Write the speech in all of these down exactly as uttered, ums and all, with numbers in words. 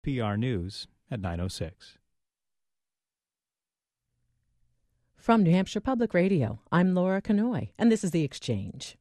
P R News at nine oh six. From New Hampshire Public Radio, I'm Laura Canoy, and this is The Exchange.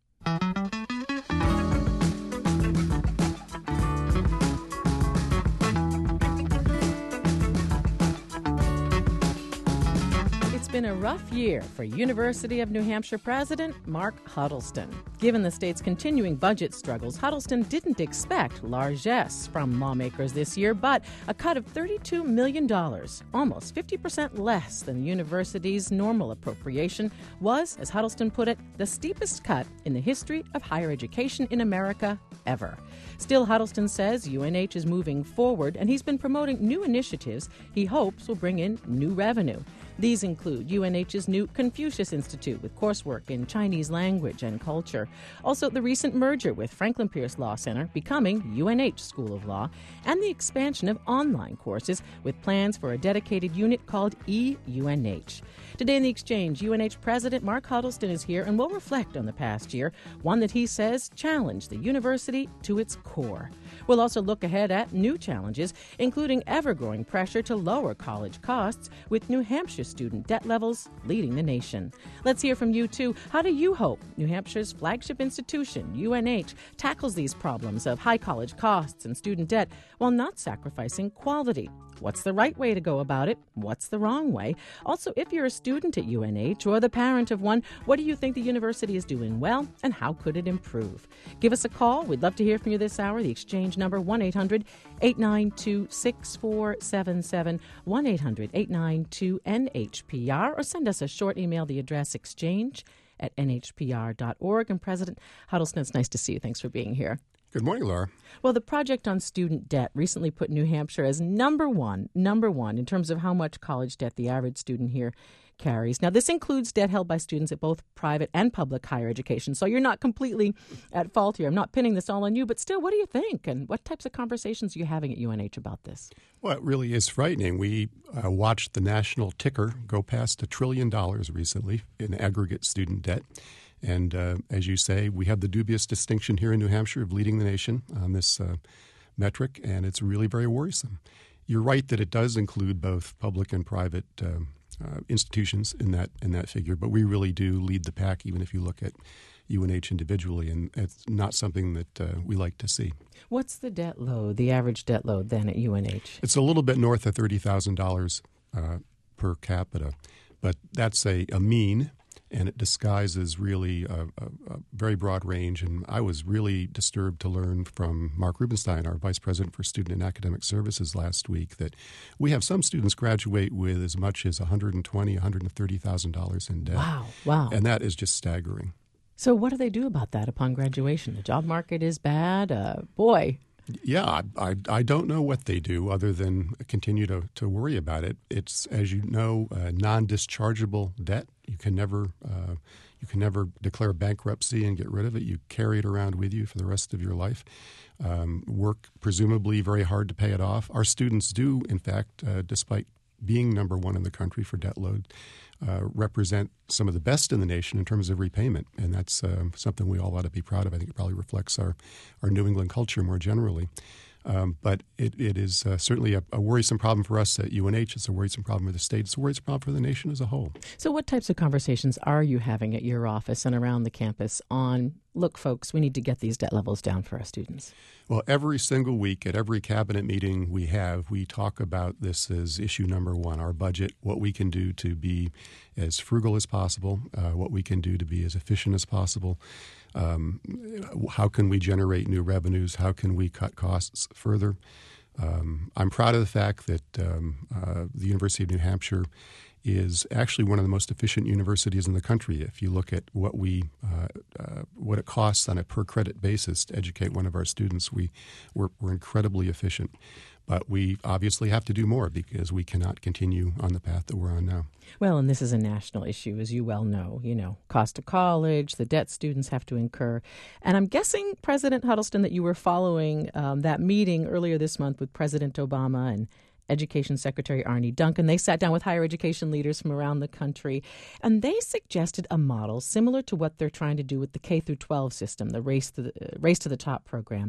It's been a rough year for University of New Hampshire President Mark Huddleston. Given the state's continuing budget struggles, Huddleston didn't expect largesse from lawmakers this year, but a cut of thirty-two million dollars, almost fifty percent less than the university's normal appropriation, was, as Huddleston put it, the steepest cut in the history of higher education in America ever. Still, Huddleston says U N H is moving forward, and he's been promoting new initiatives he hopes will bring in new revenue. These include U N H's new Confucius Institute with coursework in Chinese language and culture. Also, the recent merger with Franklin Pierce Law Center becoming U N H School of Law, and the expansion of online courses with plans for a dedicated unit called e U N H. Today in The Exchange, U N H President Mark Huddleston is here and will reflect on the past year, one that he says challenged the university to its core. We'll also look ahead at new challenges, including ever-growing pressure to lower college costs, with New Hampshire student debt levels leading the nation. Let's hear from you, too. How do you hope New Hampshire's flagship institution, U N H, tackles these problems of high college costs and student debt while not sacrificing quality? What's the right way to go about it? What's the wrong way? Also, if you're a student at U N H or the parent of one, what do you think the university is doing well, and how could it improve? Give us a call. We'd love to hear from you this hour. The Exchange number, one eight hundred eight nine two six four seven seven, one eight hundred eight nine two N H P R, or send us a short email, the address exchange at N H P R dot org. And President Huddleston, it's nice to see you. Thanks for being here. Good morning, Laura. Well, the Project on Student Debt recently put New Hampshire as number one, number one in terms of how much college debt the average student here carries. Now, this includes debt held by students at both private and public higher education, so you're not completely at fault here. I'm not pinning this all on you, but still, what do you think? And what types of conversations are you having at U N H about this? Well, it really is frightening. We uh, watched the national ticker go past a trillion dollars recently in aggregate student debt. And uh, as you say, we have the dubious distinction here in New Hampshire of leading the nation on this uh, metric, and it's really very worrisome. You're right that it does include both public and private um, uh, institutions in that in that figure, but we really do lead the pack, even if you look at U N H individually, and it's not something that uh, we like to see. What's the debt load, the average debt load then at U N H? It's a little bit north of thirty thousand dollars uh, per capita, but that's a, a mean. And it disguises really a, a, a very broad range. And I was really disturbed to learn from Mark Rubenstein, our Vice President for Student and Academic Services, last week that we have some students graduate with as much as one hundred twenty thousand dollars, one hundred thirty thousand dollars in debt. Wow, wow. And that is just staggering. So what do they do about that upon graduation? The job market is bad. Uh, boy. Yeah, I, I, I don't know what they do other than continue to, to worry about it. It's, as you know, uh, non-dischargeable debt. You can never uh, you can never declare bankruptcy and get rid of it. You carry it around with you for the rest of your life. Um, work presumably very hard to pay it off. Our students do, in fact, uh, despite being number one in the country for debt load, uh, represent some of the best in the nation in terms of repayment. And that's uh, something we all ought to be proud of. I think it probably reflects our, our New England culture more generally. Um, but it, it is uh, certainly a, a worrisome problem for us at U N H. It's a worrisome problem for the state. It's a worrisome problem for the nation as a whole. So what types of conversations are you having at your office and around the campus on, look, folks, we need to get these debt levels down for our students? Well, every single week at every cabinet meeting we have, we talk about this as issue number one, our budget, what we can do to be as frugal as possible, uh, what we can do to be as efficient as possible. Um, how can we generate new revenues? How can we cut costs further? Um, I'm proud of the fact that um, uh, the University of New Hampshire is actually one of the most efficient universities in the country. If you look at what we, uh, uh, what it costs on a per credit basis to educate one of our students, we we're, we're incredibly efficient. But we obviously have to do more because we cannot continue on the path that we're on now. Well, and this is a national issue, as you well know. You know, cost of college, the debt students have to incur. And I'm guessing, President Huddleston, that you were following um, that meeting earlier this month with President Obama and Education Secretary Arne Duncan. They sat down with higher education leaders from around the country, and they suggested a model similar to what they're trying to do with the K through twelve system, the Race to the, uh, Race to the Top program.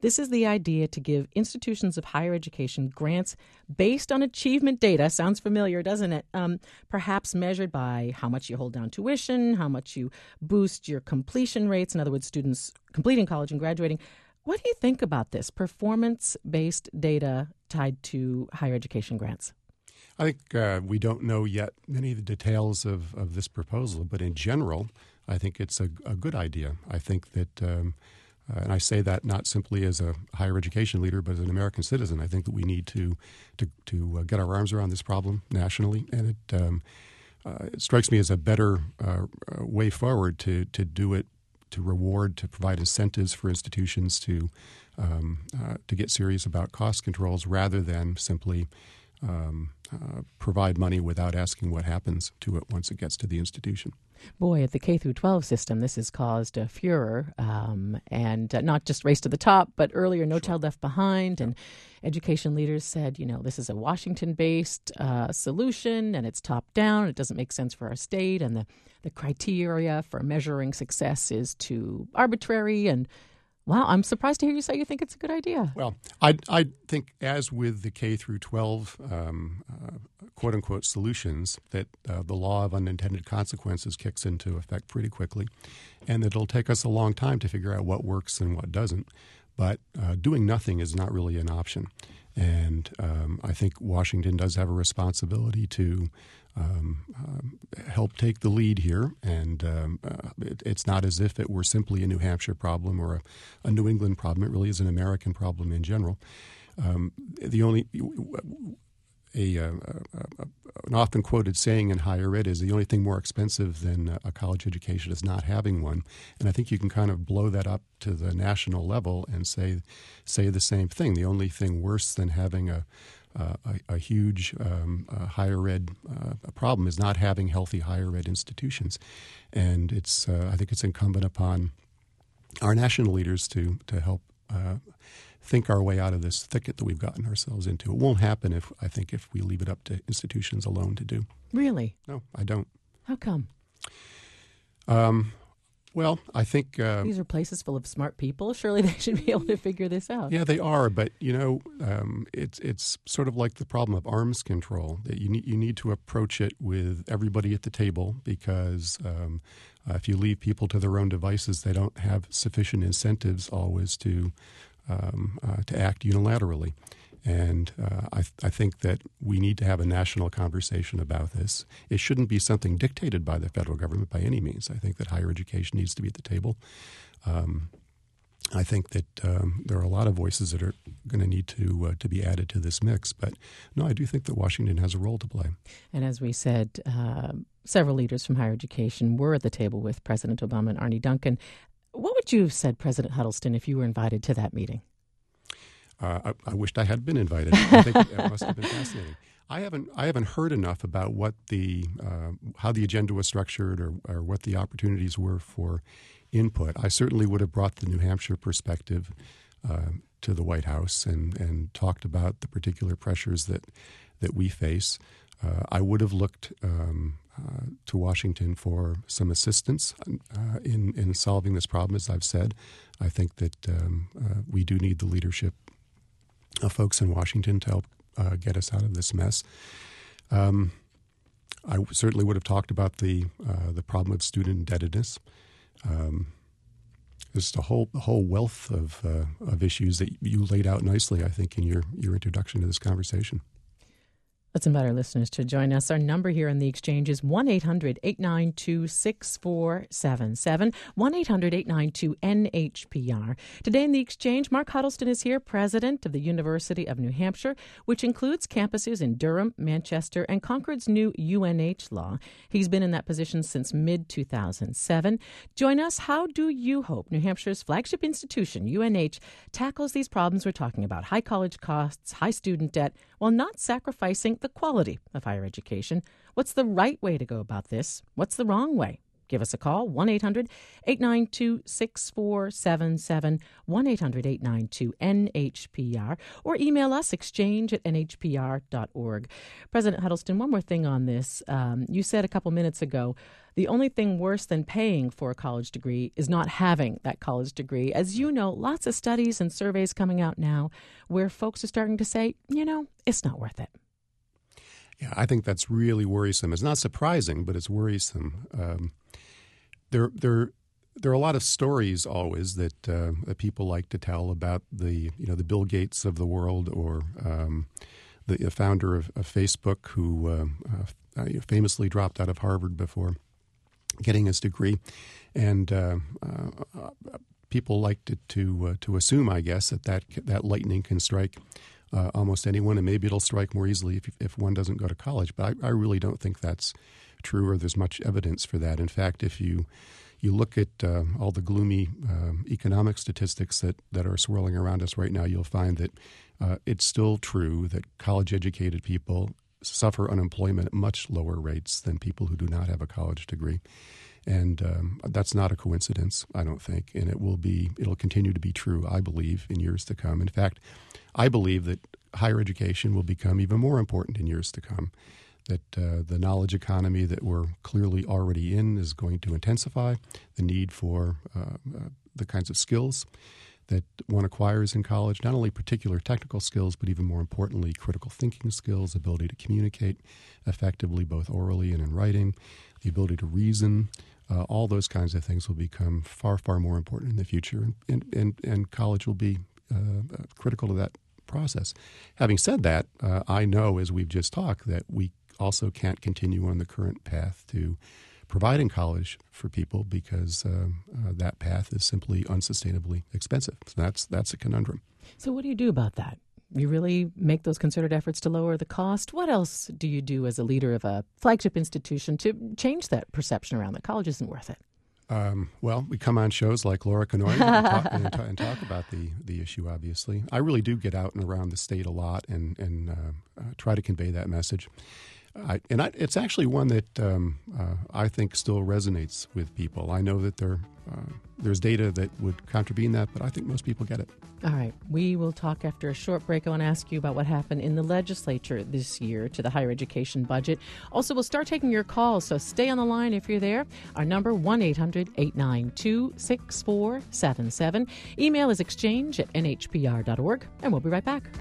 This is the idea to give institutions of higher education grants based on achievement data. Sounds familiar, doesn't it? Um, perhaps measured by how much you hold down tuition, how much you boost your completion rates, in other words, students completing college and graduating. What do you think about this performance-based data tied to higher education grants? I think uh, we don't know yet many of the details of, of this proposal, but in general, I think it's a, a good idea. I think that, um, uh, and I say that not simply as a higher education leader, but as an American citizen. I think that we need to to, to uh, get our arms around this problem nationally, and it, um, uh, it strikes me as a better uh, way forward to to do it, to reward, to provide incentives for institutions to um, uh, to get serious about cost controls rather than simply Um, uh, provide money without asking what happens to it once it gets to the institution. Boy, at the K through twelve system, this has caused a furor, um, and uh, not just Race to the Top, but earlier No Sure. Child Left Behind. And education leaders said, you know, this is a Washington-based uh, solution, and it's top-down. It doesn't make sense for our state, and the, the criteria for measuring success is too arbitrary. And wow, I'm surprised to hear you say you think it's a good idea. Well, I, I think as with the K through twelve um, uh, quote-unquote solutions, that uh, the law of unintended consequences kicks into effect pretty quickly, and that it'll take us a long time to figure out what works and what doesn't. But uh, doing nothing is not really an option. And um, I think Washington does have a responsibility to um, um, help take the lead here. And um, uh, it, it's not as if it were simply a New Hampshire problem or a, a New England problem. It really is an American problem in general. Um, the only a, a, a, an often quoted saying in higher ed is the only thing more expensive than a college education is not having one. And I think you can kind of blow that up to the national level and say say the same thing. The only thing worse than having a uh, a, a huge um, uh, higher ed uh, problem is not having healthy higher ed institutions. And it's uh, I think it's incumbent upon our national leaders to to help uh, think our way out of this thicket that we've gotten ourselves into. It won't happen if I think if we leave it up to institutions alone to do. Really? No, I don't. How come? Um, well, I think uh, These are places full of smart people. Surely they should be able to figure this out. yeah, they are. But you know, um, it's it's sort of like the problem of arms control. That you need you need to approach it with everybody at the table, because um, uh, if you leave people to their own devices, they don't have sufficient incentives always to um, uh, to act unilaterally. And uh, I, th- I think that we need to have a national conversation about this. It shouldn't be something dictated by the federal government by any means. I think that higher education needs to be at the table. Um, I think that um, there are a lot of voices that are going to need to uh, to be added to this mix. But no, I do think that Washington has a role to play. And as we said, uh, several leaders from higher education were at the table with President Obama and Arne Duncan. What would you have said, President Huddleston, if you were invited to that meeting? Uh, I, I wished I had been invited. I think it must have been fascinating. I haven't I haven't heard enough about what the uh, how the agenda was structured or, or what the opportunities were for input. I certainly would have brought the New Hampshire perspective uh, to the White House and, and talked about the particular pressures that that we face. Uh, I would have looked um, uh, to Washington for some assistance uh, in in solving this problem. As I've said, I think that um, uh, we do need the leadership of folks in Washington to help uh, get us out of this mess. Um, I certainly would have talked about the uh, the problem of student indebtedness. Um, there's a whole a whole wealth of uh, of issues that you laid out nicely, I think, in your your introduction to this conversation. Let's invite our listeners to join us. Our number here in the exchange is one eight hundred eight nine two six four seven seven, one eight hundred eight nine two N H P R. Today in the exchange, Mark Huddleston is here, president of the University of New Hampshire, which includes campuses in Durham, Manchester, and Concord's new U N H law. He's been in that position since mid two thousand seven. Join us. How do you hope New Hampshire's flagship institution, U N H, tackles these problems we're talking about, high college costs, high student debt, while not sacrificing the quality of higher education? What's the right way to go about this? What's the wrong way? Give us a call, one eight hundred eight nine two six four seven seven, one eight hundred eight nine two N H P R, or email us, exchange at N H P R dot org. President Huddleston, one more thing on this. Um, you said a couple minutes ago, the only thing worse than paying for a college degree is not having that college degree. As you know, lots of studies and surveys coming out now where folks are starting to say, you know, it's not worth it. Yeah, I think that's really worrisome. It's not surprising, but it's worrisome. Um, there, there, there are a lot of stories always that, uh, that people like to tell about the, you know, the Bill Gates of the world, or um, the founder of, of Facebook, who uh, uh, famously dropped out of Harvard before getting his degree, and uh, uh, people like to to, uh, to assume, I guess, that, that that lightning can strike Uh, almost anyone, and maybe it'll strike more easily if if one doesn't go to college. But I, I really don't think that's true, or there's much evidence for that. In fact, if you you look at uh, all the gloomy um, economic statistics that, that are swirling around us right now, you'll find that uh, it's still true that college-educated people suffer unemployment at much lower rates than people who do not have a college degree. And um, that's not a coincidence, I don't think, and it will be. It'll continue to be true, I believe, in years to come. In fact, I believe that higher education will become even more important in years to come. That uh, the knowledge economy that we're clearly already in is going to intensify. The need for uh, uh, the kinds of skills that one acquires in college, not only particular technical skills, but even more importantly, critical thinking skills, ability to communicate effectively, both orally and in writing, the ability to reason. Uh, all those kinds of things will become far, far more important in the future, and, and, and college will be uh, critical to that process. Having said that, uh, I know, as we've just talked, that we also can't continue on the current path to providing college for people, because uh, uh, that path is simply unsustainably expensive. So that's that's a conundrum. So what do you do about that? You really make those concerted efforts to lower the cost? What else do you do as a leader of a flagship institution to change that perception around that college isn't worth it? Um, well, we come on shows like Laura Kanoy and, talk, and, and talk about the, the issue, obviously. I really do get out and around the state a lot and, and uh, uh, try to convey that message. I, and I, it's actually one that um, uh, I think still resonates with people. I know that there uh, there's data that would contravene that, but I think most people get it. All right. We will talk after a short break. I want to ask you about what happened in the legislature this year to the higher education budget. Also, we'll start taking your calls, so stay on the line if you're there. Our number, one eight hundred eight nine two six four seven seven. Email is exchange at N H P R dot org, and we'll be right back.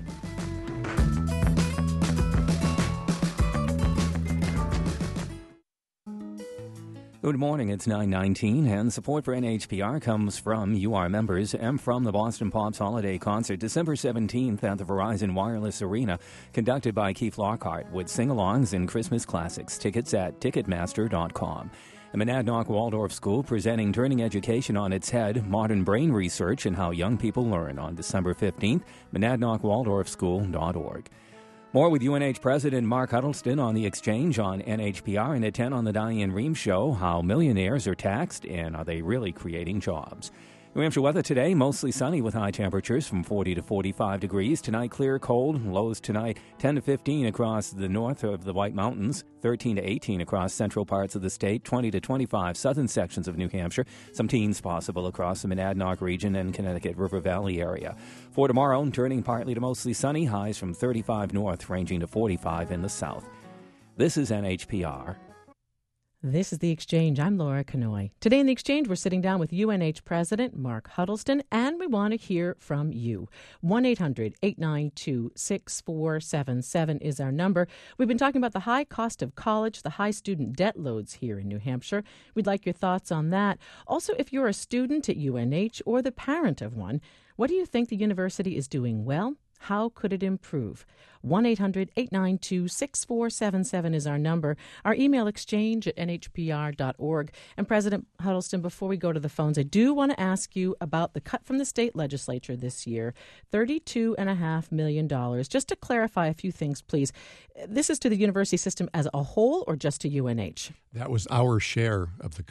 Good morning, it's nine nineteen, and support for N H P R comes from you, our members, and from the Boston Pops Holiday Concert, December seventeenth at the Verizon Wireless Arena, conducted by Keith Lockhart, with sing-alongs and Christmas classics. Tickets at Ticketmaster dot com. The Monadnock Waldorf School presenting Turning Education on Its Head, Modern Brain Research and How Young People Learn on December fifteenth, monadnock waldorf school dot org. More with U N H President Mark Huddleston on The Exchange on N H P R, and at ten on the Diane Rehm Show, how millionaires are taxed and are they really creating jobs. New Hampshire weather today, mostly sunny with high temperatures from forty to forty-five degrees. Tonight, clear, cold. Lows tonight, ten to fifteen across the north of the White Mountains, thirteen to eighteen across central parts of the state, twenty to twenty-five southern sections of New Hampshire. Some teens possible across the Monadnock region and Connecticut River Valley area. For tomorrow, turning partly to mostly sunny, highs from thirty-five north, ranging to forty-five in the south. This is N H P R. This is The Exchange. I'm Laura Kanoy. Today in The Exchange, we're sitting down with U N H President Mark Huddleston, and we want to hear from you. one eight hundred eight nine two six four seven seven is our number. We've been talking about the high cost of college, the high student debt loads here in New Hampshire. We'd like your thoughts on that. Also, if you're a student at U N H or the parent of one, what do you think the university is doing well? How could it improve? one eight hundred eight nine two six four seven seven is our number. Our email, exchange at N H P R dot org. And President Huddleston, before we go to the phones, I do want to ask you about the cut from the state legislature this year, thirty-two point five million dollars. Just to clarify a few things, please. This is to the university system as a whole or just to U N H? That was our share of the cut.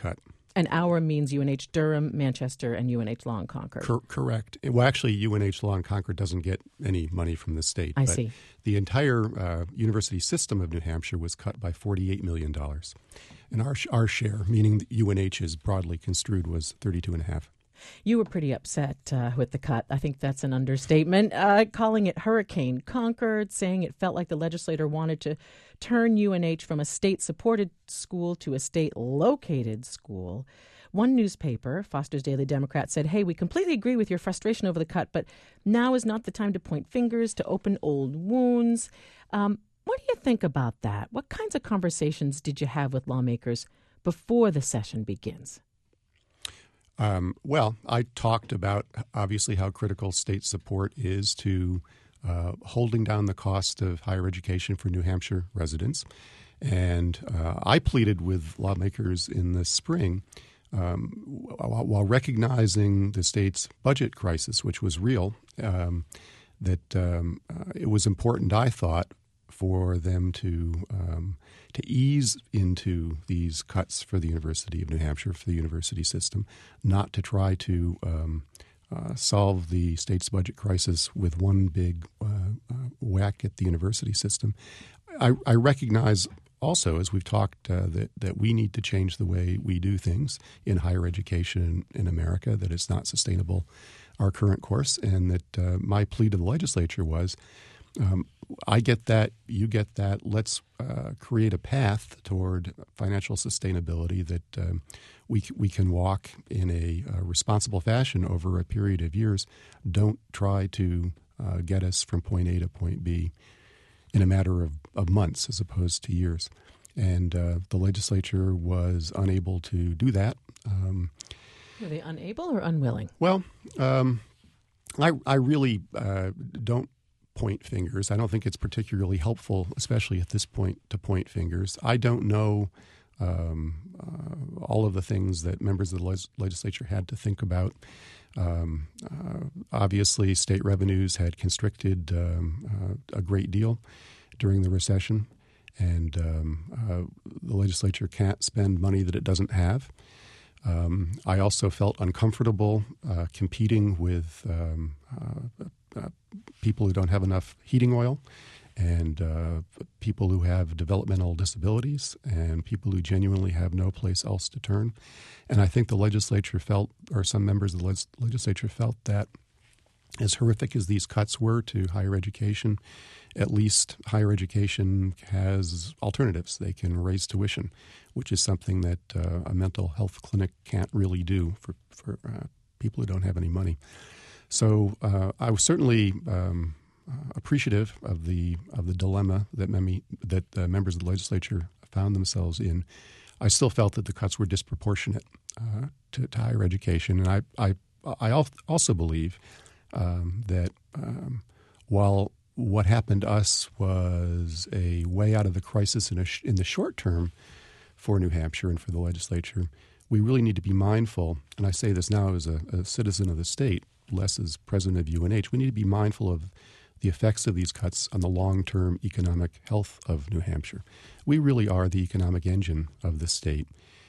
And our means U N H Durham, Manchester, and U N H Long Concord. Cor- correct. Well, actually, U N H Long Concord doesn't get any money from the state. I but see. The entire uh, university system of New Hampshire was cut by forty-eight million dollars. And our, our share, meaning U N H is broadly construed, was thirty-two and a half. You were pretty upset uh, with the cut. I think that's an understatement. Uh, calling it Hurricane Concord, saying it felt like the legislator wanted to turn U N H from a state-supported school to a state-located school. One newspaper, Foster's Daily Democrat, said, hey, we completely agree with your frustration over the cut, but now is not the time to point fingers, to open old wounds. Um, what do you think about that? What kinds of conversations did you have with lawmakers before the session begins? Um, well, I talked about, obviously, how critical state support is to uh, holding down the cost of higher education for New Hampshire residents. And uh, I pleaded with lawmakers in the spring, um, while, while recognizing the state's budget crisis, which was real, um, that um, uh, it was important, I thought, for them to um, to ease into these cuts for the University of New Hampshire, for the university system, not to try to um, uh, solve the state's budget crisis with one big uh, uh, whack at the university system. I, I recognize also, as we've talked, uh, that, that we need to change the way we do things in higher education in, in America, that it's not sustainable, our current course, and that uh, my plea to the legislature was, Um, I get that, you get that. Let's uh, create a path toward financial sustainability that um, we we can walk in a uh, responsible fashion over a period of years. Don't try to uh, get us from point A to point B in a matter of, of months as opposed to years. And uh, the legislature was unable to do that. Um, Were they unable or unwilling? Well, um, I, I really uh, don't point fingers. I don't think it's particularly helpful, especially at this point, to point fingers. I don't know um, uh, all of the things that members of the les- legislature had to think about. Um, uh, obviously, state revenues had constricted um, uh, a great deal during the recession, and um, uh, the legislature can't spend money that it doesn't have. Um, I also felt uncomfortable uh, competing with um, uh, uh, people who don't have enough heating oil, and uh, people who have developmental disabilities, and people who genuinely have no place else to turn. And I think the legislature felt, or some members of the leg- legislature felt, that as horrific as these cuts were to higher education, at least higher education has alternatives. They can raise tuition, which is something that uh, a mental health clinic can't really do for, for uh, people who don't have any money. So uh, I was certainly um, uh, appreciative of the of the dilemma that mem- that uh, members of the legislature found themselves in. I still felt that the cuts were disproportionate uh, to, to higher education, and I I, I also believe um, that um, while what happened to us was a way out of the crisis in a sh- in the short term for New Hampshire and for the legislature, we really need to be mindful. And I say this now as a, a citizen of the state, less as president of U N H. We need to be mindful of the effects of these cuts on the long-term economic health of New Hampshire. We really are the economic engine of the state.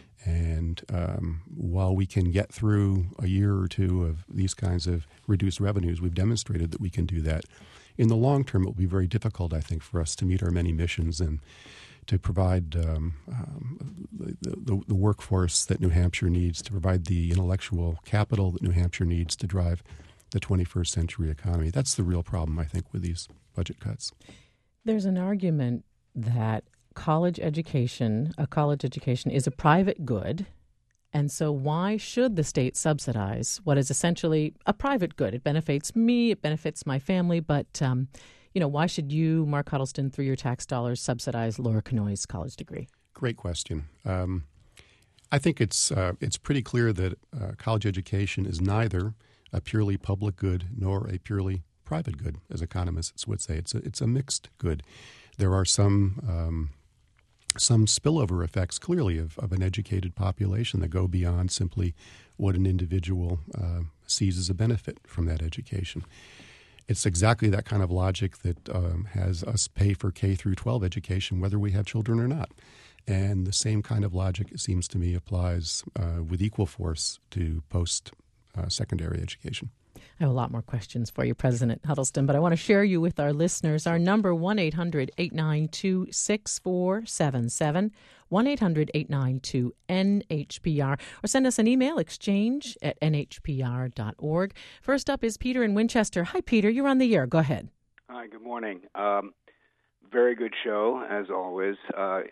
And um, while we can get through a year or two of these kinds of reduced revenues, we've demonstrated that we can do that. In the long term, it will be very difficult, I think, for us to meet our many missions and to provide um, um, the, the, the workforce that New Hampshire needs, to provide the intellectual capital that New Hampshire needs to drive the twenty-first century economy. That's the real problem, I think, with these budget cuts. There's an argument that college education, a college education, is a private good, and so why should the state subsidize what is essentially a private good? It benefits me, it benefits my family, but um, you know, why should you, Mark Huddleston, through your tax dollars, subsidize Laura Kanoy's college degree? Great question. Um, I think it's uh, it's pretty clear that uh, college education is neither a purely public good nor a purely private good, as economists would say. It's a, it's a mixed good. There are some um, some spillover effects, clearly, of, of an educated population that go beyond simply what an individual uh, sees as a benefit from that education. It's exactly that kind of logic that um, has us pay for K through twelve education, whether we have children or not. And the same kind of logic, it seems to me, applies uh, with equal force to post-secondary uh, education. I have a lot more questions for you, President Huddleston, but I want to share you with our listeners. Our number, one eight hundred eight nine two six four seven seven, one eight hundred eight nine two N H P R, or send us an email, exchange at N H P R dot org. First up is Peter in Winchester. Hi, Peter. You're on the air. Go ahead. Hi, good morning. Um, very good show, as always. Uh,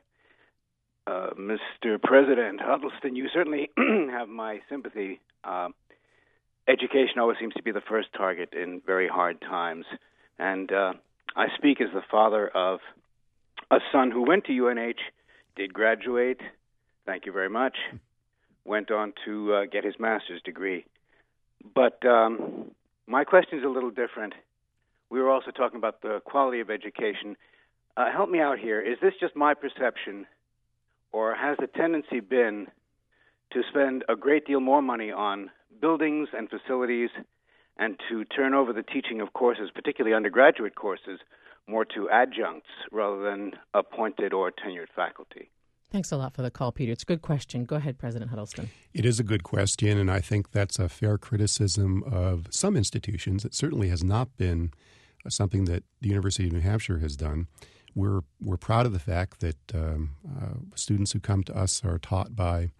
uh, Mister President Huddleston, you certainly have my sympathy. Uh, Education always seems to be the first target in very hard times. And uh, I speak as the father of a son who went to U N H, did graduate, thank you very much, went on to uh, get his master's degree. But um, my question is a little different. We were also talking about the quality of education. Uh, help me out here. Is this just my perception, or has the tendency been to spend a great deal more money on buildings and facilities and to turn over the teaching of courses, particularly undergraduate courses, more to adjuncts rather than appointed or tenured faculty? Thanks a lot for the call, Peter. It's a good question. Go ahead, President Huddleston. It is a good question, and I think that's a fair criticism of some institutions. It certainly has not been something that the University of New Hampshire has done. We're we're proud of the fact that um, uh, students who come to us are taught by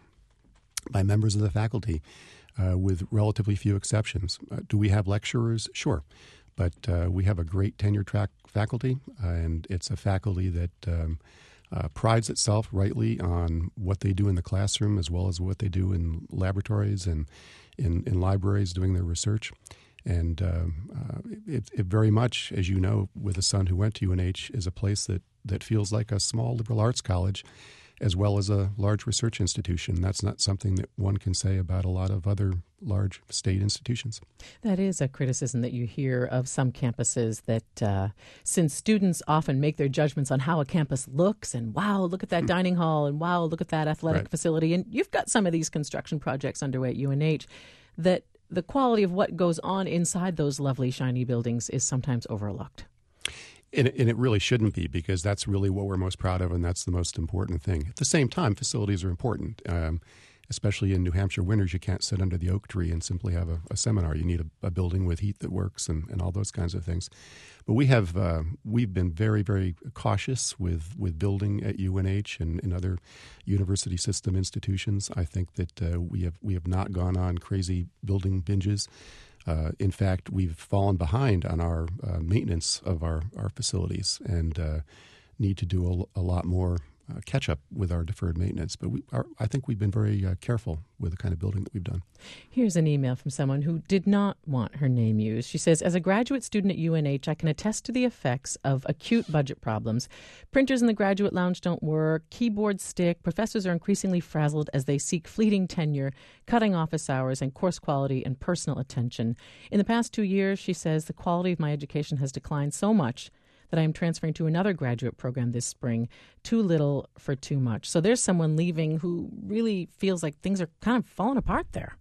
by members of the faculty, uh, with relatively few exceptions. Uh, do we have lecturers? Sure. But uh, we have a great tenure-track faculty, uh, and it's a faculty that um, uh, prides itself rightly on what they do in the classroom as well as what they do in laboratories and in, in libraries doing their research. And um, uh, it, it very much, as you know, with a son who went to U N H, is a place that, that feels like a small liberal arts college as well as a large research institution. That's not something that one can say about a lot of other large state institutions. That is a criticism that you hear of some campuses, that uh, since students often make their judgments on how a campus looks, and wow, look at that mm. dining hall, and wow, look at that athletic right. facility, and you've got some of these construction projects underway at U N H, that the quality of what goes on inside those lovely, shiny buildings is sometimes overlooked. And it, and it really shouldn't be, because that's really what we're most proud of, and that's the most important thing. At the same time, facilities are important, um, especially in New Hampshire winters. You can't sit under the oak tree and simply have a, a seminar. You need a, a building with heat that works and, and all those kinds of things. But we have uh, we've been very, very cautious with, with building at U N H and, and other university system institutions. I think that uh, we have we have not gone on crazy building binges. Uh, in fact, we've fallen behind on our uh, maintenance of our, our facilities and uh, need to do a, a lot more uh, catch-up with our deferred maintenance. But we are, I think we've been very uh, careful with the kind of building that we've done. Here's an email from someone who did not want her name used. She says, as a graduate student at U N H, I can attest to the effects of acute budget problems. Printers in the graduate lounge don't work, keyboards stick, professors are increasingly frazzled as they seek fleeting tenure, cutting office hours, and course quality and personal attention. In the past two years, she says, the quality of my education has declined so much that I am transferring to another graduate program this spring. Too little for too much. So there's someone leaving who really feels like things are kind of falling apart there.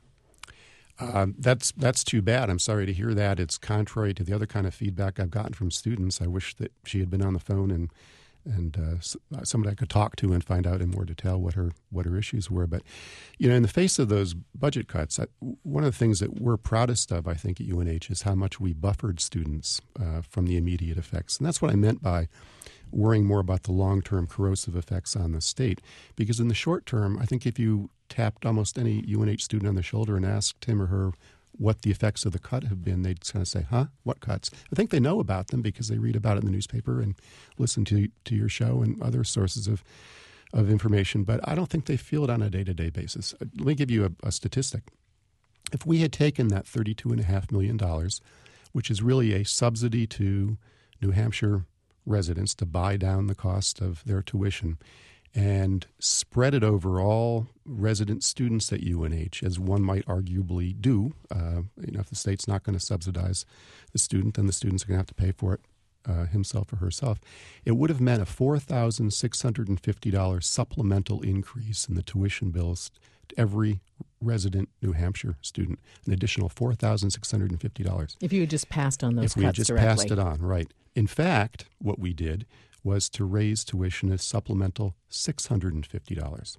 Um, that's that's too bad. I'm sorry to hear that. It's contrary to the other kind of feedback I've gotten from students. I wish that she had been on the phone and and uh, somebody I could talk to and find out in more detail what her what her issues were. But, you know, in the face of those budget cuts, I, one of the things that we're proudest of, I think, at U N H is how much we buffered students uh, from the immediate effects. And that's what I meant by worrying more about the long-term corrosive effects on the state. Because in the short term, I think if you tapped almost any U N H student on the shoulder and asked him or her what the effects of the cut have been, they'd kind of say, huh, what cuts? I think they know about them because they read about it in the newspaper and listen to to your show and other sources of of information, but I don't think they feel it on a day-to-day basis. Let me give you a, a statistic. If we had taken that thirty-two point five million dollars, which is really a subsidy to New Hampshire residents to buy down the cost of their tuition, and spread it over all resident students at U N H, as one might arguably do. Uh, you know, if the state's not going to subsidize the student, then the student's going to have to pay for it uh, himself or herself. It would have meant a four thousand six hundred fifty dollars supplemental increase in the tuition bills to every resident New Hampshire student, an additional four thousand six hundred fifty dollars. If you had just passed on those if cuts we had just directly. passed it on, right. In fact, what we did was to raise tuition a supplemental six hundred fifty dollars.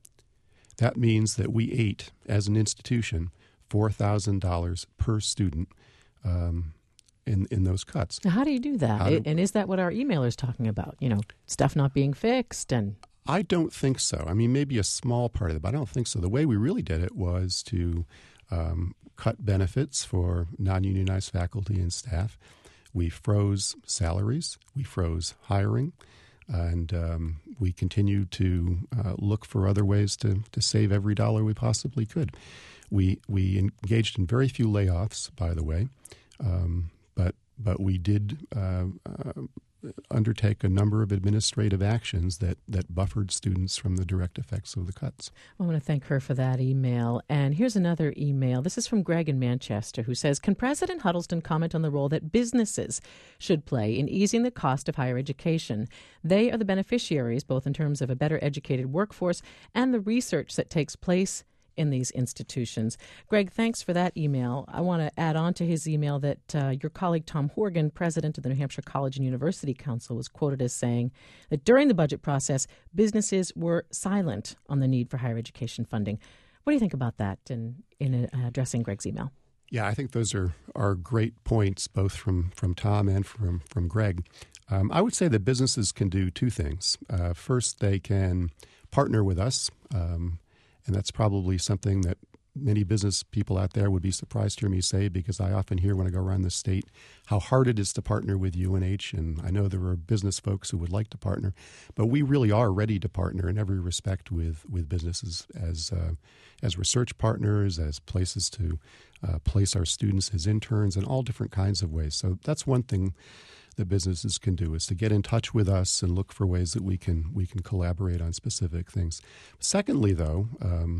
That means that we ate, as an institution, four thousand dollars per student um, in in those cuts. Now, how do you do that? Do, and is that what our emailer is talking about? You know, stuff not being fixed? And I don't think so. I mean, maybe a small part of it, but I don't think so. The way we really did it was to um, cut benefits for non-unionized faculty and staff. We froze salaries. We froze hiring. And um, we continue to uh, look for other ways to, to save every dollar we possibly could. We we engaged in very few layoffs, by the way, um, but but we did uh, uh, undertake a number of administrative actions that, that buffered students from the direct effects of the cuts. I want to thank her for that email. And here's another email. This is from Greg in Manchester, who says, can President Huddleston comment on the role that businesses should play in easing the cost of higher education? They are the beneficiaries, both in terms of a better educated workforce and the research that takes place in these institutions. Greg, thanks for that email. I want to add on to his email that uh, your colleague Tom Horgan, president of the New Hampshire College and University Council, was quoted as saying that during the budget process, businesses were silent on the need for higher education funding. What do you think about that in, in uh, addressing Greg's email? Yeah, I think those are, are great points, both from, from Tom and from, from Greg. Um, I would say that businesses can do two things. Uh, first, they can partner with us, um, and that's probably something that many business people out there would be surprised to hear me say, because I often hear when I go around the state how hard it is to partner with U N H, and I know there are business folks who would like to partner, but we really are ready to partner in every respect with, with businesses as uh, as research partners, as places to uh, place our students as interns in all different kinds of ways. So that's one thing that businesses can do, is to get in touch with us and look for ways that we can we can collaborate on specific things. Secondly, though, um,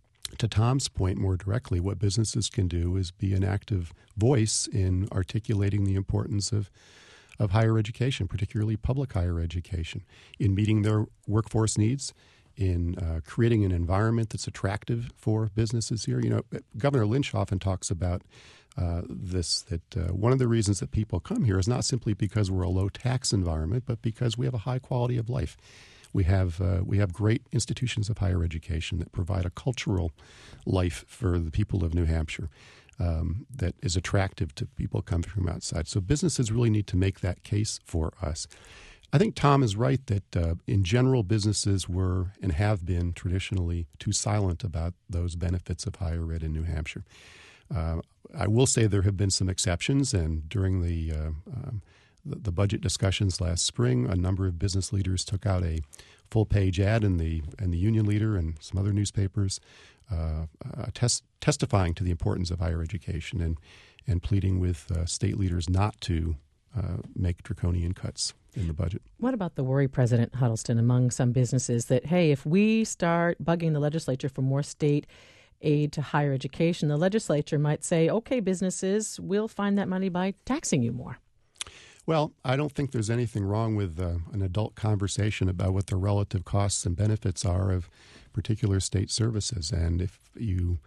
to Tom's point more directly, what businesses can do is be an active voice in articulating the importance of of higher education, particularly public higher education, in meeting their workforce needs, in uh, creating an environment that's attractive for businesses here. You know, Governor Lynch often talks about uh, this, that uh, one of the reasons that people come here is not simply because we're a low-tax environment, but because we have a high quality of life. We have uh, we have great institutions of higher education that provide a cultural life for the people of New Hampshire um, that is attractive to people coming from outside. So businesses really need to make that case for us. I think Tom is right that uh, in general, businesses were and have been traditionally too silent about those benefits of higher ed in New Hampshire. Uh, I will say there have been some exceptions, and during the, uh, um, the the budget discussions last spring, a number of business leaders took out a full-page ad in the in the Union Leader and some other newspapers, uh, uh, tes- testifying to the importance of higher education and and pleading with uh, state leaders not to uh, make draconian cuts in the budget. What about the worry, President Huddleston, among some businesses that, hey, if we start bugging the legislature for more state aid to higher education, the legislature might say, okay, businesses, we'll find that money by taxing you more? Well, I don't think there's anything wrong with uh, an adult conversation about what the relative costs and benefits are of particular state services. And if you,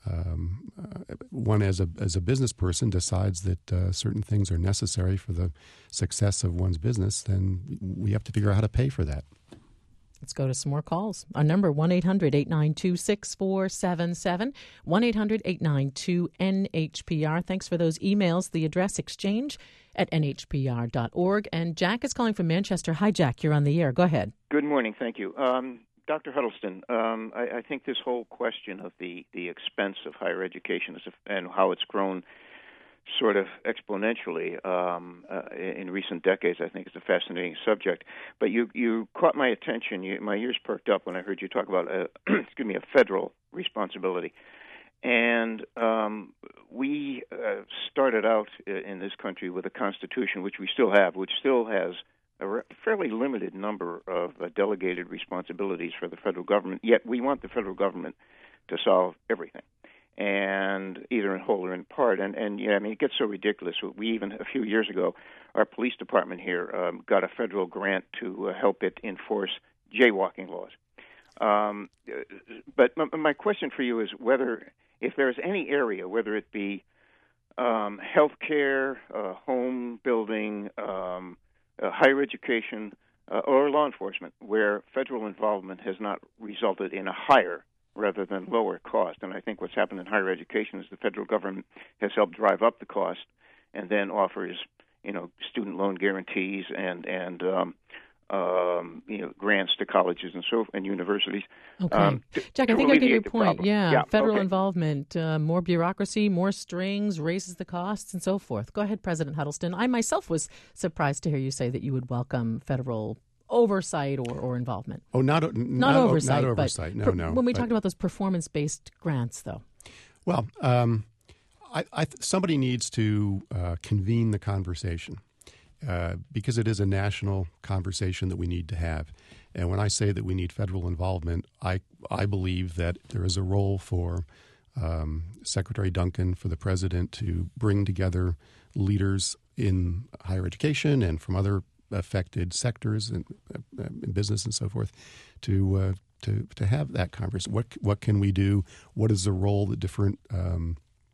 um, uh, one as a as a business person decides that uh, certain things are necessary for the success of one's business, then we have to figure out how to pay for that. Let's go to some more calls. Our number, one eight hundred eight nine two six four seven seven, one eight hundred eight nine two N H P R. Thanks for those emails. The address, exchange at N H P R dot org. And Jack is calling from Manchester. Hi, Jack. You're on the air. Go ahead. Good morning. Thank you. Um, Doctor Huddleston, um, I, I think this whole question of the, the expense of higher education is a, and how it's grown sort of exponentially um, uh, in recent decades, I think is a fascinating subject. But you, you caught my attention. You, my ears perked up when I heard you talk about, a, excuse me, a federal responsibility. And um, we uh, started out in this country with a constitution, which we still have, which still has a re- fairly limited number of uh, delegated responsibilities for the federal government, yet we want the federal government to solve everything, and either in whole or in part. And, and yeah, I mean, it gets so ridiculous. We even, a few years ago, our police department here um, got a federal grant to uh, help it enforce jaywalking laws. Um, but my, my question for you is whether, if there's any area, whether it be um, health care, uh, home building, um, uh, higher education uh, or law enforcement where federal involvement has not resulted in a higher rather than lower cost. And I think what's happened in higher education is the federal government has helped drive up the cost and then offers, you know, student loan guarantees and and um, um, you know, grants to colleges and so and universities. Okay, um, to, Jack, to I think I get your alleviate the point. problem. Yeah, yeah, federal okay. involvement, uh, more bureaucracy, more strings, raises the costs, and so forth. Go ahead, President Huddleston. I myself was surprised to hear you say that you would welcome federal oversight or, or involvement. Oh, not Not, not, oversight, not but oversight. No, per, no. when we but, talked about those performance-based grants, though. Well, um, I, I th- somebody needs to uh, convene the conversation uh, because it is a national conversation that we need to have. And when I say that we need federal involvement, I I believe that there is a role for um, Secretary Duncan, for the president to bring together leaders in higher education and from other affected sectors and uh, in business and so forth to uh, to to have that conversation. What what can we do? What is the role that different um,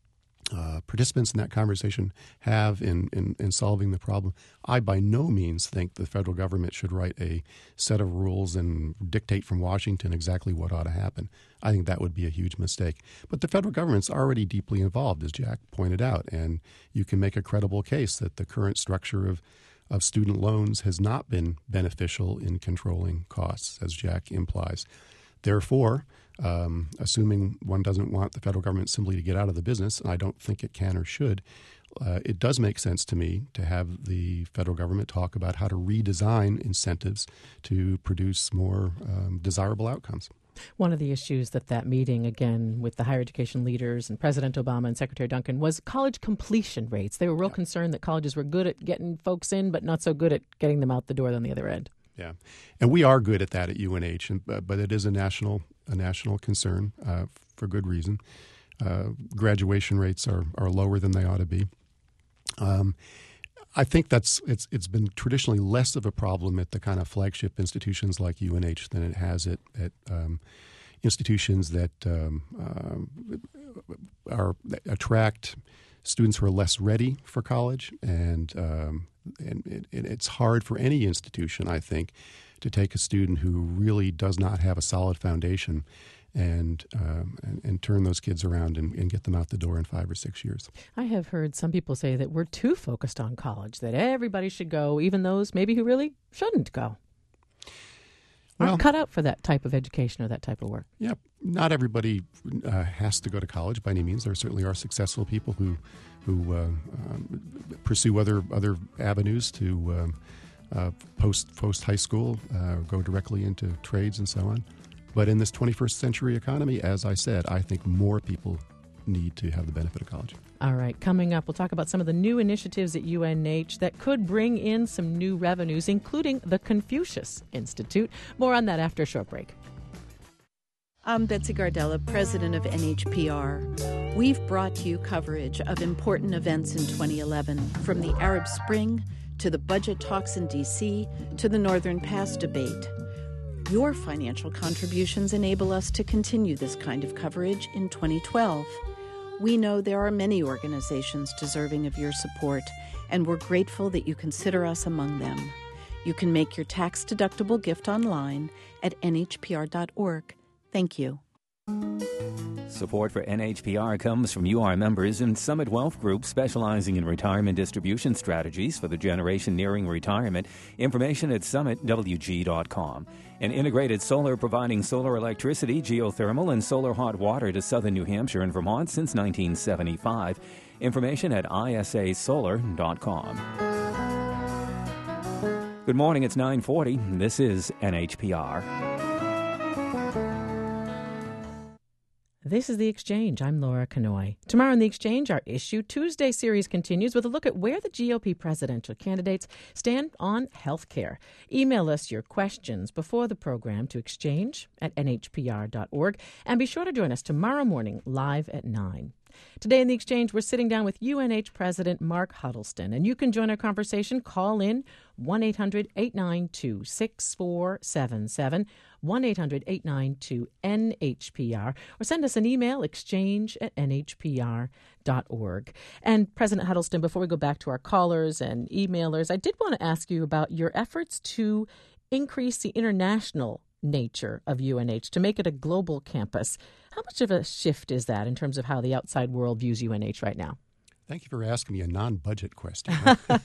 uh, participants in that conversation have in, in, in solving the problem? I by no means think the federal government should write a set of rules and dictate from Washington exactly what ought to happen. I think that would be a huge mistake. But the federal government's already deeply involved, as Jack pointed out, and you can make a credible case that the current structure of of student loans has not been beneficial in controlling costs, as Jack implies. Therefore, um, assuming one doesn't want the federal government simply to get out of the business, and I don't think it can or should, uh, it does make sense to me to have the federal government talk about how to redesign incentives to produce more um, desirable outcomes. One of the issues that that meeting, again, with the higher education leaders and President Obama and Secretary Duncan, was college completion rates. They were real concerned that colleges were good at getting folks in, but not so good at getting them out the door on the other end. Yeah, and we are good at that at U N H, and, uh, but it is a national a national concern uh, for good reason. Uh, graduation rates are, are lower than they ought to be. Um, I think that's it's it's been traditionally less of a problem at the kind of flagship institutions like U N H than it has at at um, institutions that um, uh, are that attract students who are less ready for college, and um, and it, it's hard for any institution, I think, to take a student who really does not have a solid foundation and um, and, and turn those kids around and, and get them out the door in five or six years. I have heard some people say that we're too focused on college, that everybody should go, even those maybe who really shouldn't go. Well, aren't cut out for that type of education or that type of work. Yeah, not everybody uh, has to go to college by any means. There certainly are successful people who who uh, um, pursue other other avenues to um, uh, post post high school, uh, go directly into trades and so on. But in this twenty-first century economy, as I said, I think more people need to have the benefit of college. All right, coming up, we'll talk about some of the new initiatives at U N H that could bring in some new revenues, including the Confucius Institute. More on that after a short break. I'm Betsy Gardella, president of N H P R. We've brought you coverage of important events in twenty eleven, from the Arab Spring to the budget talks in D C to the Northern Pass debate. Your financial contributions enable us to continue this kind of coverage in twenty twelve. We know there are many organizations deserving of your support, and we're grateful that you consider us among them. You can make your tax-deductible gift online at N H P R dot org. Thank you. Support for N H P R comes from U R members and Summit Wealth Group, specializing in retirement distribution strategies for the generation nearing retirement. Information at summit w g dot com. An integrated solar providing solar electricity, geothermal, and solar hot water to southern New Hampshire and Vermont since nineteen seventy-five. Information at i s a solar dot com. Good morning, it's nine forty. This is N H P R. This is The Exchange. I'm Laura Kanoy. Tomorrow in The Exchange, our Issue Tuesday series continues with a look at where the G O P presidential candidates stand on health care. Email us your questions before the program to exchange at N H P R dot org, and be sure to join us tomorrow morning live at nine. Today in the Exchange, we're sitting down with U N H President Mark Huddleston, and you can join our conversation. Call in one eight hundred eight nine two six four seven seven, one eight hundred eight nine two N H P R, or send us an email, exchange at N H P R dot org. And President Huddleston, before we go back to our callers and emailers, I did want to ask you about your efforts to increase the international nature of U N H, to make it a global campus. How much of a shift is that in terms of how the outside world views U N H right now? Thank you for asking me a non-budget question.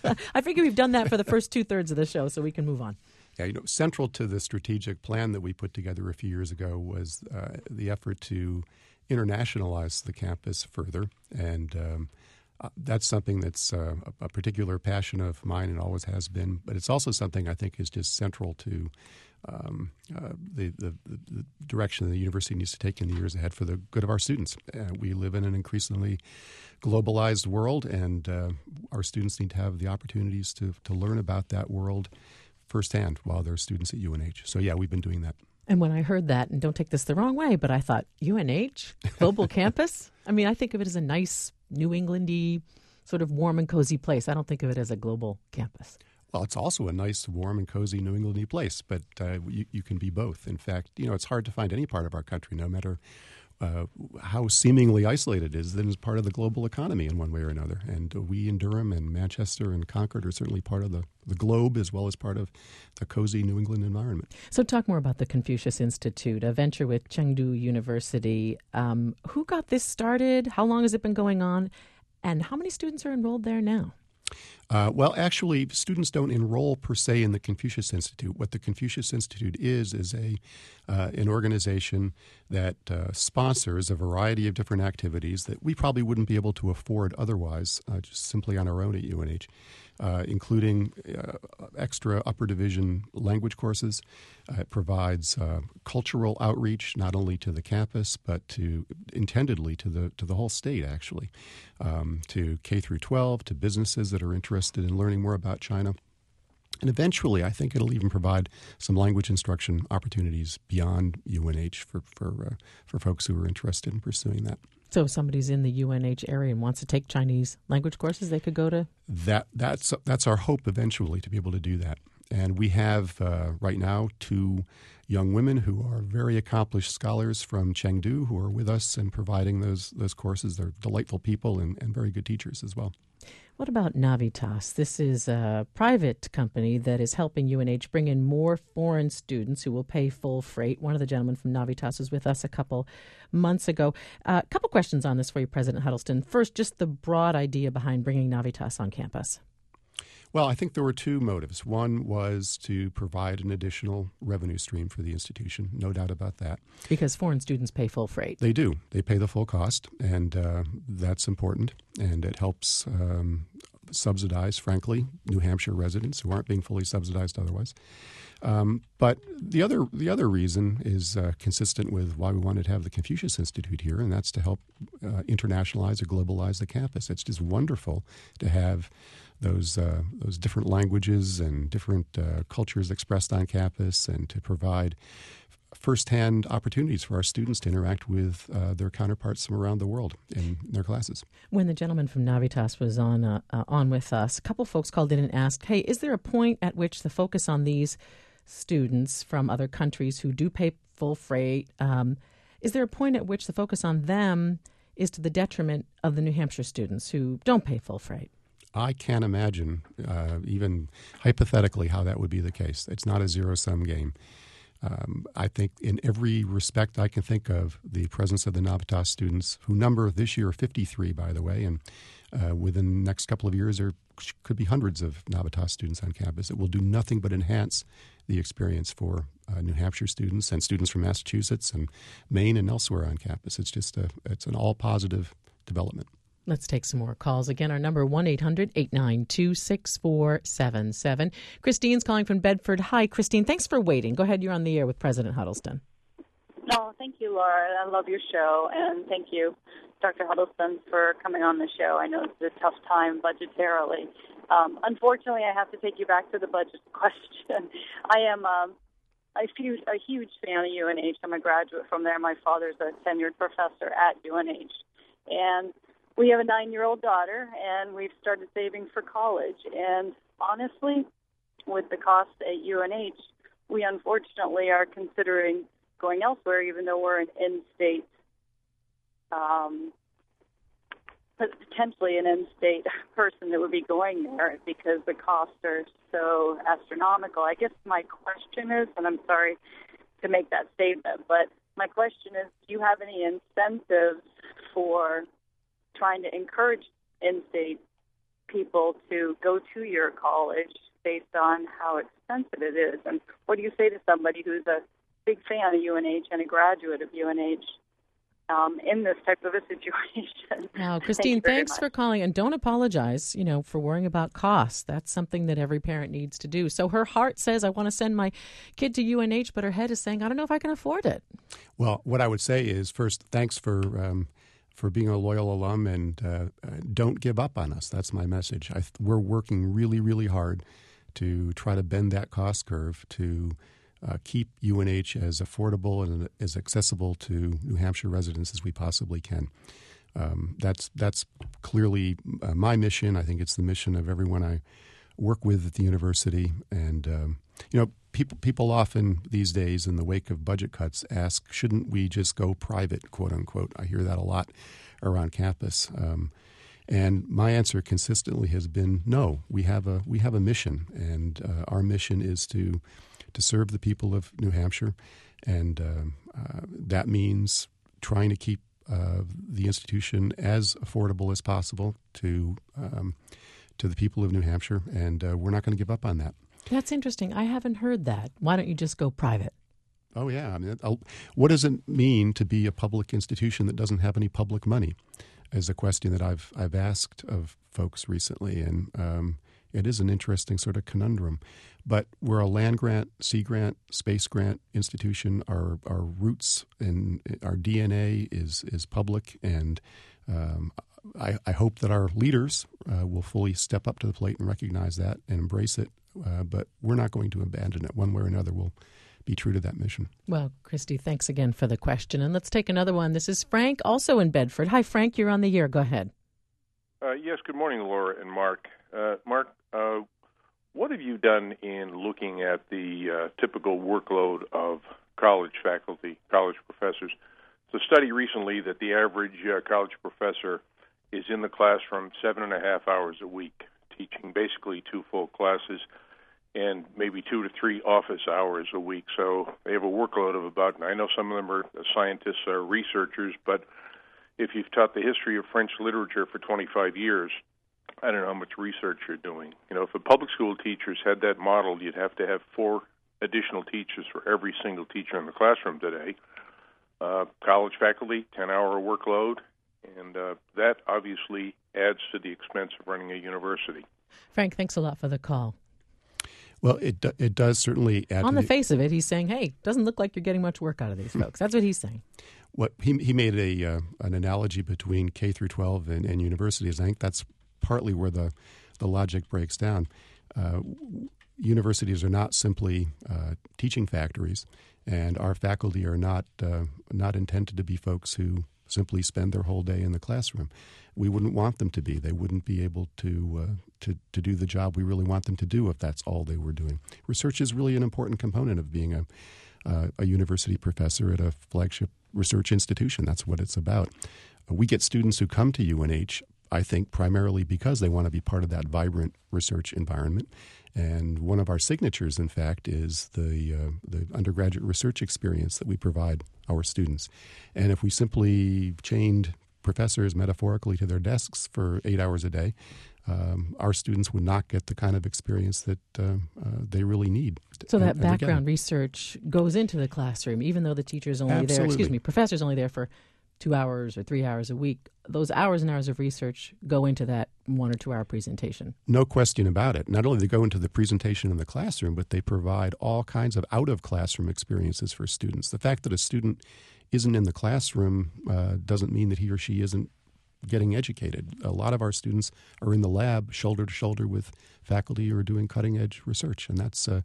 I figure we've done that for the first two-thirds of the show, so we can move on. Yeah, you know, central to the strategic plan that we put together a few years ago was uh, the effort to internationalize the campus further, and um, uh, that's something that's uh, a, a particular passion of mine and always has been, but it's also something I think is just central to Um, uh, the, the, the direction the university needs to take in the years ahead for the good of our students. Uh, we live in an increasingly globalized world, and uh, our students need to have the opportunities to, to learn about that world firsthand while they're students at U N H. So, yeah, we've been doing that. And when I heard that, and don't take this the wrong way, but I thought, U N H, global campus? I mean, I think of it as a nice New England-y, sort of warm and cozy place. I don't think of it as a global campus. Well, it's also a nice, warm, and cozy New England-y place, but uh, you, you can be both. In fact, you know, it's hard to find any part of our country, no matter uh, how seemingly isolated it is, that is part of the global economy in one way or another. And uh, we in Durham and Manchester and Concord are certainly part of the, the globe, as well as part of the cozy New England environment. So talk more about the Confucius Institute, a venture with Chengdu University. Um, who got this started? How long has it been going on? And how many students are enrolled there now? Uh, well, actually, students don't enroll per se in the Confucius Institute. What the Confucius Institute is is a uh, an organization that uh, sponsors a variety of different activities that we probably wouldn't be able to afford otherwise, uh, just simply on our own at U N H, uh, including uh, extra upper division language courses. Uh, it provides uh, cultural outreach not only to the campus but to intendedly to the to the whole state, actually, um, to K through twelve, to businesses that are interested in learning more about China. And eventually, I think it'll even provide some language instruction opportunities beyond U N H for for uh, for folks who are interested in pursuing that. So if somebody's in the U N H area and wants to take Chinese language courses, they could go to? That that's that's our hope eventually, to be able to do that. And we have uh, right now two young women who are very accomplished scholars from Chengdu who are with us and providing those those courses. They're delightful people and, and very good teachers as well. What about Navitas? This is a private company that is helping U N H bring in more foreign students who will pay full freight. One of the gentlemen from Navitas was with us a couple months ago. A uh, couple questions on this for you, President Huddleston. First, just the broad idea behind bringing Navitas on campus. Well, I think there were two motives. One was to provide an additional revenue stream for the institution, no doubt about that. Because foreign students pay full freight. They do. They pay the full cost, and uh, that's important, and it helps um, subsidize, frankly, New Hampshire residents who aren't being fully subsidized otherwise. Um, but the other the other reason is uh, consistent with why we wanted to have the Confucius Institute here, and that's to help uh, internationalize or globalize the campus. It's just wonderful to have those uh, those different languages and different uh, cultures expressed on campus, and to provide firsthand opportunities for our students to interact with uh, their counterparts from around the world in their classes. When the gentleman from Navitas was on uh, uh, on with us, a couple folks called in and asked, hey, is there a point at which the focus on these students from other countries who do pay full freight, um, is there a point at which the focus on them is to the detriment of the New Hampshire students who don't pay full freight? I can't imagine, uh, even hypothetically, how that would be the case. It's not a zero-sum game. Um, I think in every respect I can think of, the presence of the Navitas students, who number this year fifty-three, by the way, and uh, within the next couple of years there could be hundreds of Navitas students on campus. It will do nothing but enhance the experience for uh, New Hampshire students and students from Massachusetts and Maine and elsewhere on campus. It's just a, it's an all-positive development. Let's take some more calls. Again, our number one eight hundred eight nine two six four seven seven. Christine's calling from Bedford. Hi, Christine. Thanks for waiting. Go ahead. You're on the air with President Huddleston. No, thank you, Laura. I love your show, and thank you, Doctor Huddleston, for coming on the show. I know it's a tough time budgetarily. Um, unfortunately, I have to take you back to the budget question. I am um, a, huge, a huge fan of U N H. I'm a graduate from there. My father's a tenured professor at U N H. And we have a nine-year-old daughter, and we've started saving for college. And honestly, with the cost at U N H, we unfortunately are considering going elsewhere, even though we're an in-state, um, potentially an in-state person that would be going there because the costs are so astronomical. I guess my question is, and I'm sorry to make that statement, but my question is, do you have any incentives for trying to encourage in-state people to go to your college based on how expensive it is? And what do you say to somebody who's a big fan of U N H and a graduate of U N H um, in this type of a situation? Wow, Christine, Thank thanks for calling, and don't apologize, you know, for worrying about costs. That's something that every parent needs to do. So her heart says, I want to send my kid to U N H, but her head is saying, I don't know if I can afford it. Well, what I would say is, first, thanks for um, for being a loyal alum, and uh, uh, don't give up on us. That's my message. I, we're working really, really hard to try to bend that cost curve to uh, keep U N H as affordable and as accessible to New Hampshire residents as we possibly can. Um, that's that's clearly uh, my mission. I think it's the mission of everyone I work with at the university. And um, you know, people people often these days, in the wake of budget cuts, ask, "Shouldn't we just go private?" "Quote unquote." I hear that a lot around campus. Um, And my answer consistently has been no. We have a we have a mission, and uh, our mission is to to serve the people of New Hampshire, and uh, uh, that means trying to keep uh, the institution as affordable as possible to um, to the people of New Hampshire, and uh, we're not going to give up on that. That's interesting. I haven't heard that. Why don't you just go private? Oh yeah. I mean, I'll, what does it mean to be a public institution that doesn't have any public money? Is a question that I've I've asked of folks recently, and um, it is an interesting sort of conundrum. But we're a land grant, sea grant, space grant institution. Our our roots and our D N A is is public, and um, I, I hope that our leaders uh, will fully step up to the plate and recognize that and embrace it. Uh, but we're not going to abandon it one way or another. We'll be true to that mission. Well, Christy, thanks again for the question. And let's take another one. This is Frank, also in Bedford. Hi, Frank. You're on the air. Go ahead. Uh, yes, good morning, Laura and Mark. Uh, Mark, uh, what have you done in looking at the uh, typical workload of college faculty, college professors? It's a study recently that the average uh, college professor is in the classroom seven and a half hours a week, teaching basically two full classes and maybe two to three office hours a week. So they have a workload of about, and I know some of them are scientists or researchers, but if you've taught the history of French literature for twenty-five years, I don't know how much research you're doing. You know, if the public school teachers had that model, you'd have to have four additional teachers for every single teacher in the classroom today. Uh, college faculty, ten-hour workload, and uh, that obviously adds to the expense of running a university. Frank, thanks a lot for the call. Well, it do, it does certainly add On to the, the face of it, he's saying, hey, doesn't look like you're getting much work out of these folks. That's what he's saying. What he he made a uh, an analogy between K through twelve and, and universities. I think that's partly where the, the logic breaks down. Uh, universities are not simply uh, teaching factories, and our faculty are not uh, not intended to be folks who simply spend their whole day in the classroom. We wouldn't want them to be. They wouldn't be able to uh, to to do the job we really want them to do if that's all they were doing. Research is really an important component of being a uh, a university professor at a flagship research institution. That's what it's about. Uh, we get students who come to U N H, I think, primarily because they want to be part of that vibrant research environment. And one of our signatures, in fact, is the uh, the undergraduate research experience that we provide our students. And if we simply chained professors metaphorically to their desks for eight hours a day, um, our students would not get the kind of experience that uh, uh, they really need. So that and, background and research goes into the classroom, even though the teacher's only Absolutely. there, excuse me, professor's only there for two hours or three hours a week. Those hours and hours of research go into that one or two hour presentation. No question about it. Not only do they go into the presentation in the classroom, but they provide all kinds of out-of-classroom experiences for students. The fact that a student isn't in the classroom uh, doesn't mean that he or she isn't getting educated. A lot of our students are in the lab shoulder to shoulder with faculty who are doing cutting-edge research, and that's uh,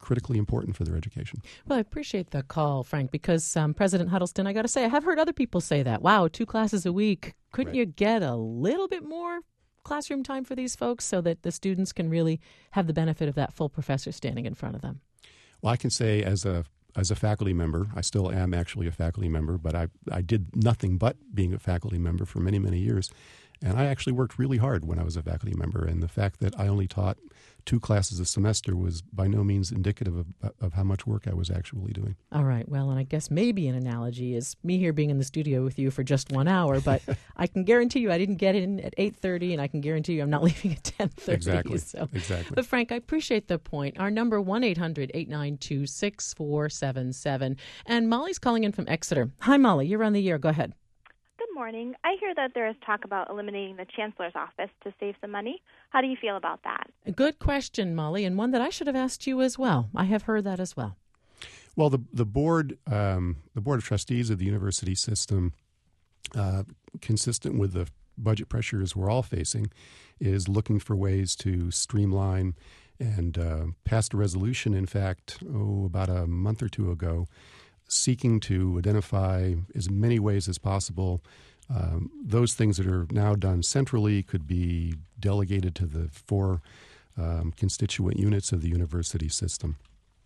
critically important for their education. Well, I appreciate the call, Frank, because um, President Huddleston, I got to say, I have heard other people say that. Wow, two classes a week. Couldn't Right. you get a little bit more classroom time for these folks so that the students can really have the benefit of that full professor standing in front of them? Well, I can say as a as a faculty member, I still am actually a faculty member, but I I did nothing but being a faculty member for many, many years. And I actually worked really hard when I was a faculty member. And the fact that I only taught two classes a semester was by no means indicative of, of how much work I was actually doing. All right. Well, and I guess maybe an analogy is me here being in the studio with you for just one hour, but I can guarantee you I didn't get in at eight thirty, and I can guarantee you I'm not leaving at ten thirty. Exactly. So. Exactly. But, Frank, I appreciate the point. Our number, one eight hundred eight nine two six four seven seven. And Molly's calling in from Exeter. Hi, Molly. You're on the air. Go ahead. Good morning. I hear that there is talk about eliminating the chancellor's office to save some money. How do you feel about that? A good question, Molly, and one that I should have asked you as well. I have heard that as well. Well, the the board um, the board of trustees of the university system, uh, consistent with the budget pressures we're all facing, is looking for ways to streamline and uh, passed a resolution. In fact, oh, about a month or two ago, seeking to identify as many ways as possible. Um, those things that are now done centrally could be delegated to the four um, constituent units of the university system.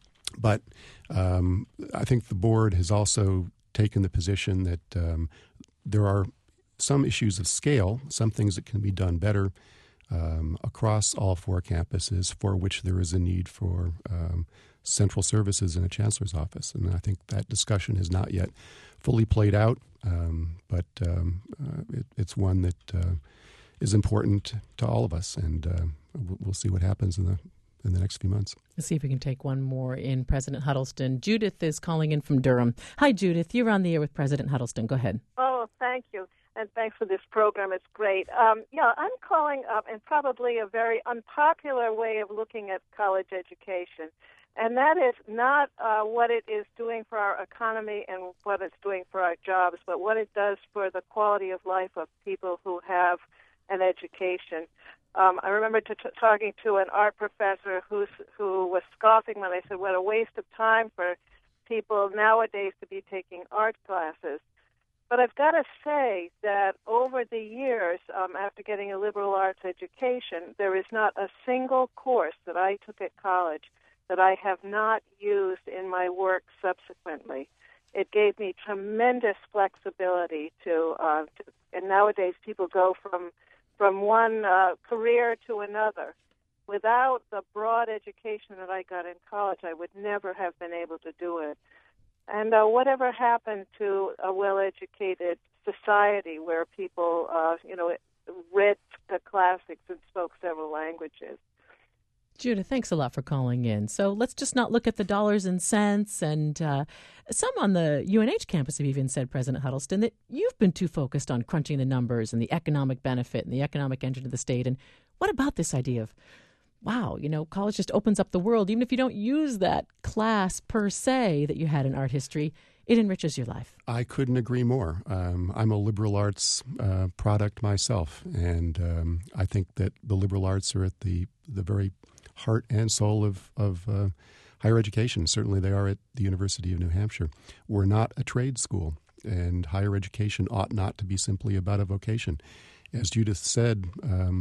But um, I think the board has also taken the position that um, there are some issues of scale, some things that can be done better um, across all four campuses, for which there is a need for um, central services in a chancellor's office. And I think that discussion has not yet fully played out, um, but um, uh, it, it's one that uh, is important to all of us, and uh, we'll, we'll see what happens in the in the next few months. Let's see if we can take one more in, President Huddleston. Judith is calling in from Durham. Hi, Judith. You're on the air with President Huddleston. Go ahead. Oh, thank you. And thanks for this program. It's great. Um, yeah, I'm calling up in probably a very unpopular way of looking at college education. And that is not uh, what it is doing for our economy and what it's doing for our jobs, but what it does for the quality of life of people who have an education. Um, I remember t- t- talking to an art professor who's, who was scoffing when I said, what a waste of time for people nowadays to be taking art classes. But I've got to say that over the years, um, after getting a liberal arts education, there is not a single course that I took at college that I have not used in my work subsequently. It gave me tremendous flexibility to, uh, to and nowadays people go from from one uh, career to another. Without the broad education that I got in college, I would never have been able to do it. And uh, whatever happened to a well-educated society where people, uh, you know, read the classics and spoke several languages? Judith, thanks a lot for calling in. So let's just not look at the dollars and cents. And uh, some on the U N H campus have even said, President Huddleston, that you've been too focused on crunching the numbers and the economic benefit and the economic engine of the state. And what about this idea of, wow, you know, college just opens up the world. Even if you don't use that class per se that you had in art history, it enriches your life. I couldn't agree more. Um, I'm a liberal arts uh, product myself, and um, I think that the liberal arts are at the, the very heart and soul of, of uh, higher education. Certainly they are at the University of New Hampshire. We're not a trade school, and higher education ought not to be simply about a vocation. As Judith said, um,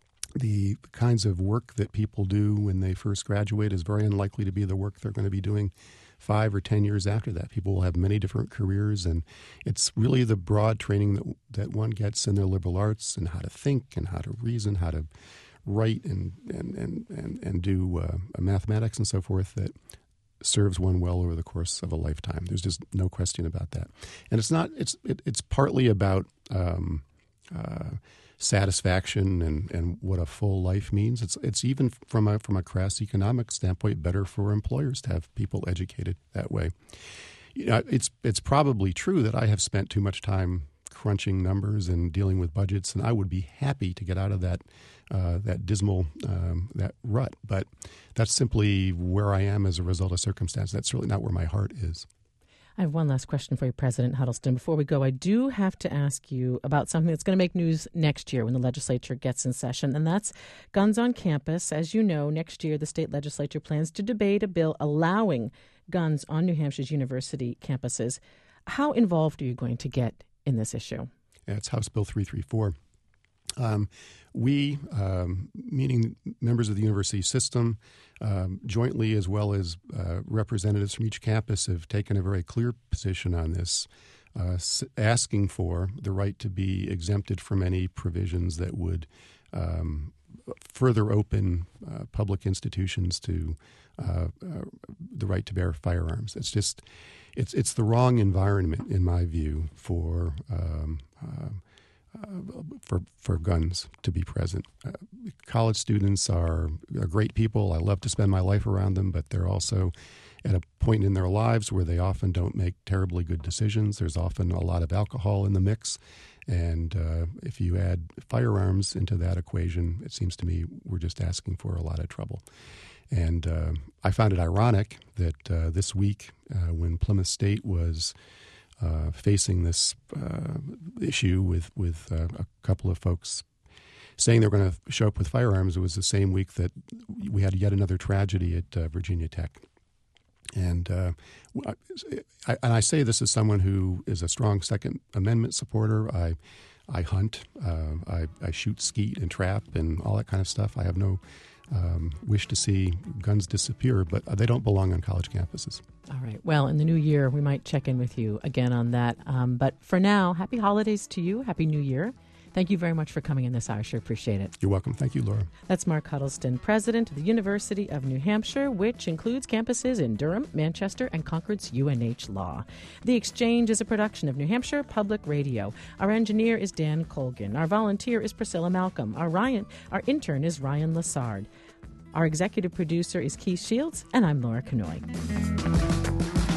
the kinds of work that people do when they first graduate is very unlikely to be the work they're going to be doing five or ten years after that. People will have many different careers, and it's really the broad training that that one gets in their liberal arts and how to think and how to reason, how to write and and and and, and do uh, mathematics and so forth that serves one well over the course of a lifetime. There's just no question about that. And it's not. It's it, it's partly about Um, uh, satisfaction and, and what a full life means. It's it's even from a from a crass economic standpoint better for employers to have people educated that way. You know, it's it's probably true that I have spent too much time crunching numbers and dealing with budgets, and I would be happy to get out of that uh, that dismal um, that rut. But that's simply where I am as a result of circumstance. That's really not where my heart is. I have one last question for you, President Huddleston. Before we go, I do have to ask you about something that's going to make news next year when the legislature gets in session, and that's guns on campus. As you know, next year the state legislature plans to debate a bill allowing guns on New Hampshire's university campuses. How involved are you going to get in this issue? Yeah, it's House Bill three thirty-four. Um, we, um, meaning members of the university system, um, jointly as well as uh, representatives from each campus, have taken a very clear position on this, uh, asking for the right to be exempted from any provisions that would um, further open uh, public institutions to uh, uh, the right to bear firearms. It's just, it's it's the wrong environment, in my view, for um, uh, Uh, for for guns to be present. Uh, college students are, are great people. I love to spend my life around them, but they're also at a point in their lives where they often don't make terribly good decisions. There's often a lot of alcohol in the mix, and uh, if you add firearms into that equation, it seems to me we're just asking for a lot of trouble. And uh, I found it ironic that uh, this week, uh, when Plymouth State was Uh, facing this uh, issue with with uh, a couple of folks saying they're going to show up with firearms, it was the same week that we had yet another tragedy at uh, Virginia Tech. And uh, I, and I say this as someone who is a strong Second Amendment supporter. I I hunt, uh, I, I shoot, skeet, and trap, and all that kind of stuff. I have no um, wish to see guns disappear, but they don't belong on college campuses. All right. Well, in the new year, we might check in with you again on that. Um, but for now, happy holidays to you. Happy New Year. Thank you very much for coming in this hour. Sure appreciate it. You're welcome. Thank you, Laura. That's Mark Huddleston, president of the University of New Hampshire, which includes campuses in Durham, Manchester, and Concord's U N H Law. The Exchange is a production of New Hampshire Public Radio. Our engineer is Dan Colgan. Our volunteer is Priscilla Malcolm. Our Ryan, our intern is Ryan Lassard. Our executive producer is Keith Shields, and I'm Laura Kanoy.